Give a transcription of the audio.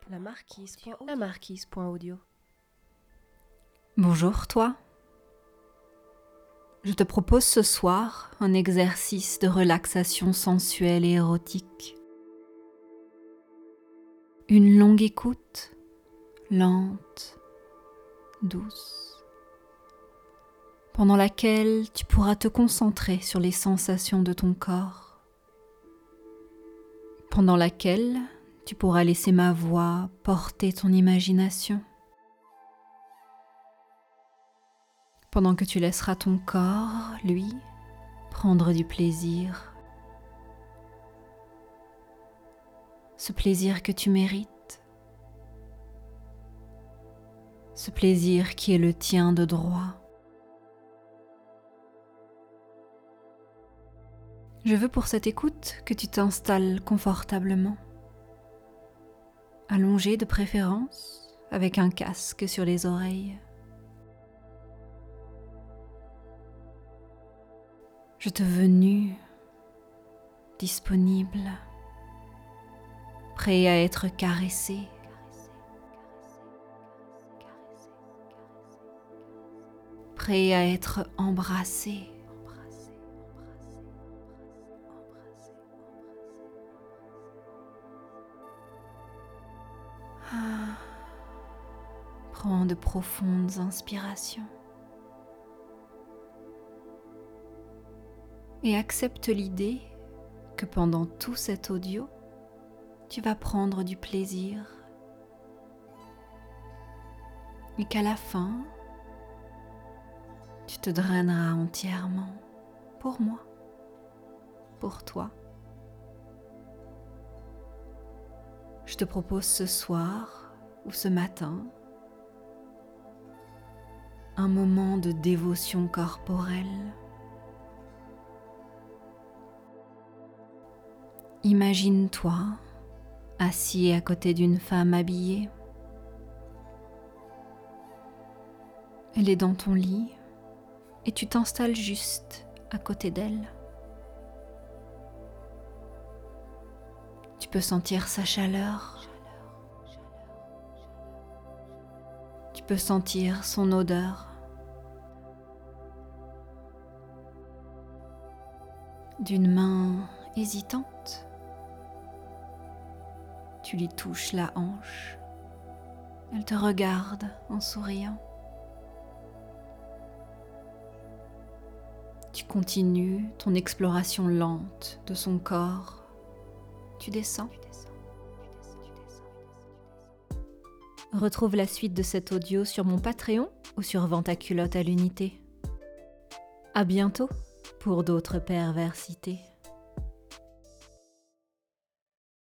La marquise.audio. Bonjour toi. Je te propose ce soir un exercice de relaxation sensuelle et érotique. Une longue écoute, lente, douce, pendant laquelle tu pourras te concentrer sur les sensations de ton corps, pendant laquelle tu pourras laisser ma voix porter ton imagination, pendant que tu laisseras ton corps, lui, prendre du plaisir. Ce plaisir que tu mérites, ce plaisir qui est le tien de droit. Je veux pour cette écoute que tu t'installes confortablement, allongé de préférence, avec un casque sur les oreilles. Je te veux nu, disponible, prêt à être caressé. Prêt à être embrassé. Prends de profondes inspirations. Et accepte l'idée que pendant tout cet audio, tu vas prendre du plaisir et qu'à la fin, tu te draineras entièrement pour moi, pour toi. Je te propose ce soir ou ce matin un moment de dévotion corporelle. Imagine-toi assis à côté d'une femme habillée. Elle est dans ton lit et tu t'installes juste à côté d'elle. Tu peux sentir sa chaleur. Tu peux sentir son odeur. D'une main hésitante, tu lui touches la hanche. Elle te regarde en souriant. Tu continues ton exploration lente de son corps. Tu descends. Retrouve la suite de cet audio sur mon Patreon ou sur Vente à culotte à l'unité. À bientôt pour d'autres perversités.